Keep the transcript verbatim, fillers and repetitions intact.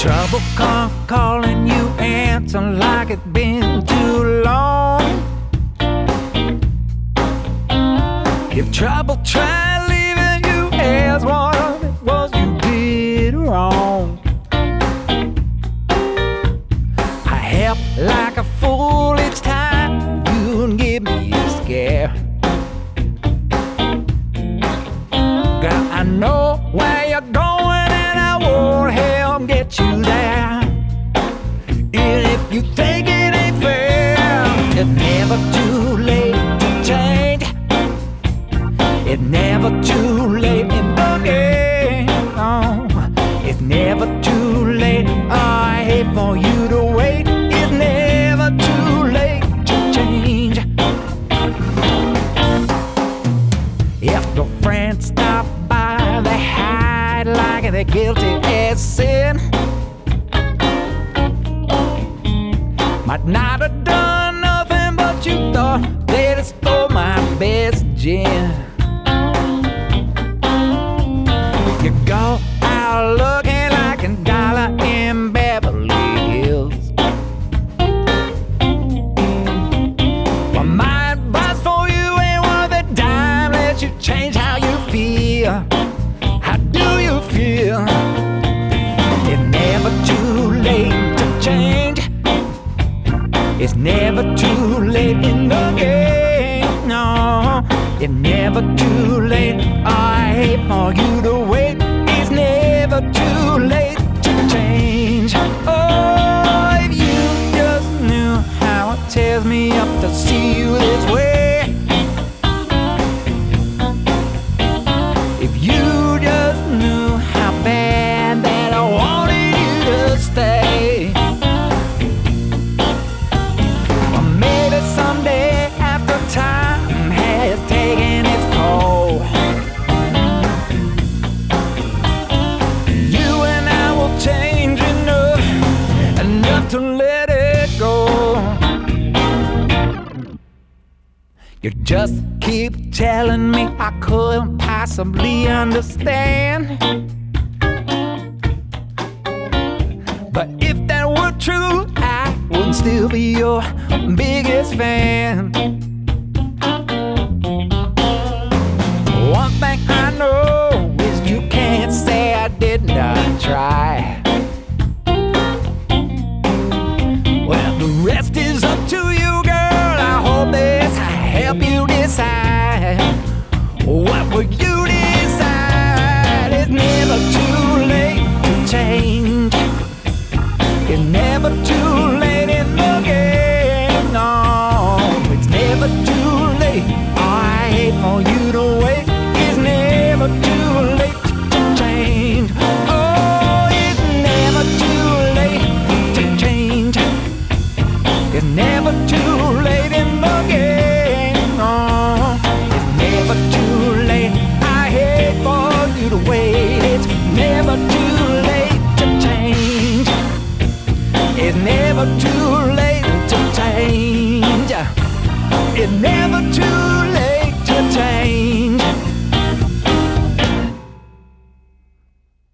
Trouble come calling, you answer like it's been too long. If trouble tried leaving, you ask what it was you did wrong. I help like a fool each time you give me a scare. Girl, I know where you're going and I won't help get you there. And if you think it ain't fair, it's never too late to change. It's never too late in the game. Oh, it's never too late. Oh, I hate for you to wait. It's never too late to change. If the friends stop by, they hide like they're guilty as sin. Might not have done nothing, but you thought they'd have stole my best gin. You go out looking like a dollar in Beverly Hills. Well, my advice for you ain't worth a dime. Let you change how you feel. How do you feel? It's never too late to change. It's never too late in the game. No, it's never too late. I hate for you to wait. It's never too late to change. Oh, if you just knew how it tears me up to see you this way. If you just knew how bad that I wanted you to stay. Or maybe someday after time has taken its toll, you and I will change enough, enough to let it go. You just keep telling me I couldn't possibly understand. But if that were true, I wouldn't still be your biggest fan. One thing I know is you can't say I did not try. Well, the rest is up to you, girl. I hope this help you decide. What would you decide? It's never too late to change. It's never too late in the game. No, it's never too late. I hate for you to wait. It's never too late to change. Oh, it's never too late to change. It's never too late in the game. No, it's never too late. I hate for you to wait. It's never too late to change. It's never too late to change. It's never too